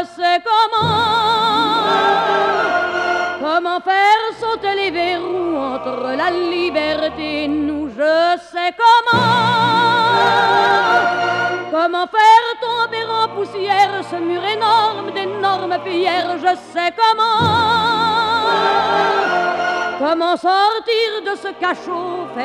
sais comment faire sauter les verrous entre la liberté et nous. Je sais comment faire tomber en poussière ce mur énorme d'énormes pierres. Je sais comment sortir de ce cachot.